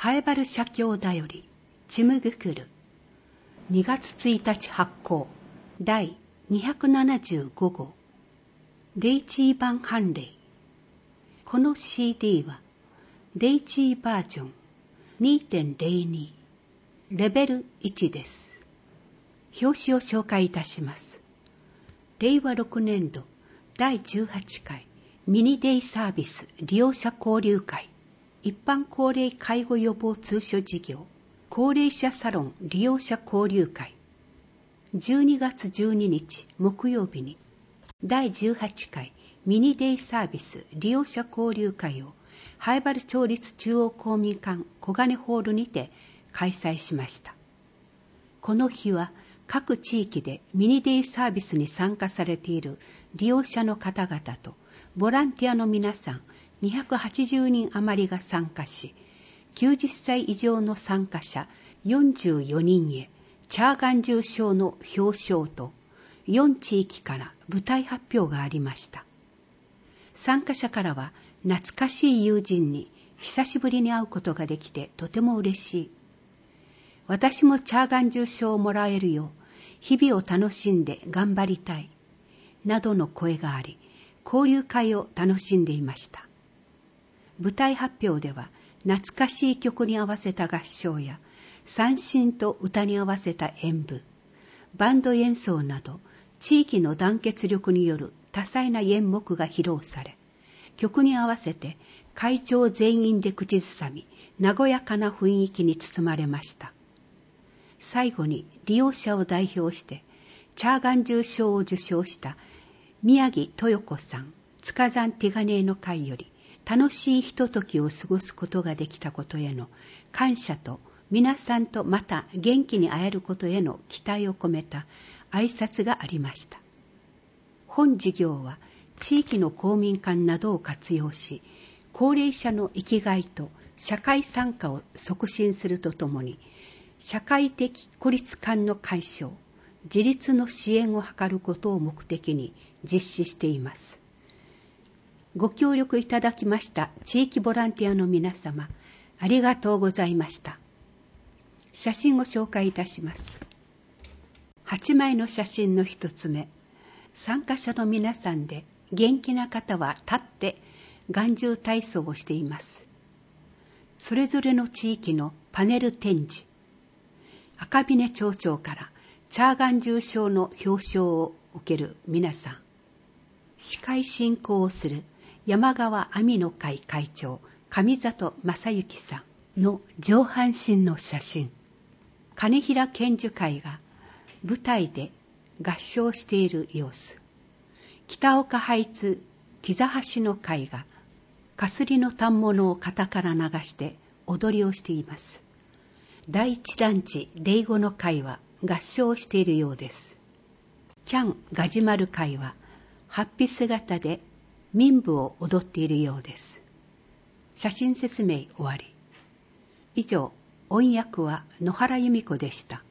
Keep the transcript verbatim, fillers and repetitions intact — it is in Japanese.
ハエバル写経だよりちむぐくるにがつついたち発行だいにひゃくななじゅうごごうデイチー版判例。この シーディー はデイチーバージョン にてんゼロに レベルいちです。表紙を紹介いたします。れいわろくねんどだいじゅうはちかいミニデイサービス利用者交流会一般高齢介護予防通所事業高齢者サロン利用者交流会じゅうにがつじゅうににち木曜日にだいじゅうはちかいミニデイサービス利用者交流会を南風原町立中央公民館小金ホールにて開催しました。この日は各地域でミニデイサービスに参加されている利用者の方々とボランティアの皆さんにひゃくはちじゅうにん余りが参加し、きゅうじゅっさい以上の参加者よんじゅうよにんへチャーガンジュ賞の表彰とよん地域から舞台発表がありました。参加者からは懐かしい友人に久しぶりに会うことができてとても嬉しい。私もチャーガンジュ賞をもらえるよう日々を楽しんで頑張りたい。などの声があり、交流会を楽しんでいました。舞台発表では懐かしい曲に合わせた合唱や三線と歌に合わせた演舞、バンド演奏など地域の団結力による多彩な演目が披露され、曲に合わせて会場全員で口ずさみ、和やかな雰囲気に包まれました。最後に利用者を代表してチャーガンジュ賞を受賞した宮城豊子さん、塚山手金の会より楽しいひとときを過ごすことができたことへの感謝と皆さんとまた元気に会えることへの期待を込めた挨拶がありました。本事業は地域の公民館などを活用し、高齢者の生きがいと社会参加を促進するとともに、社会的孤立感の解消、自立の支援を図ることを目的に実施しています。ご協力いただきました地域ボランティアの皆様、ありがとうございました。写真を紹介いたします。はちまいの写真の一つ目、参加者の皆さんで元気な方は立って眼中体操をしています。それぞれの地域のパネル展示、赤峰町長からチャーガンジュ賞の表彰を受ける皆さん、司会進行をする山川網の会会長上里正幸さんの上半身の写真、金平剣樹会が舞台で合唱している様子、北岡ハイツ木座橋の会がかすりの反物を肩から流して踊りをしています。第一団地デイゴの会は合唱しているようです。キャンガジマル会はハッピー姿で民舞を踊っているようです。写真説明終わり。以上、音訳は野原由美子でした。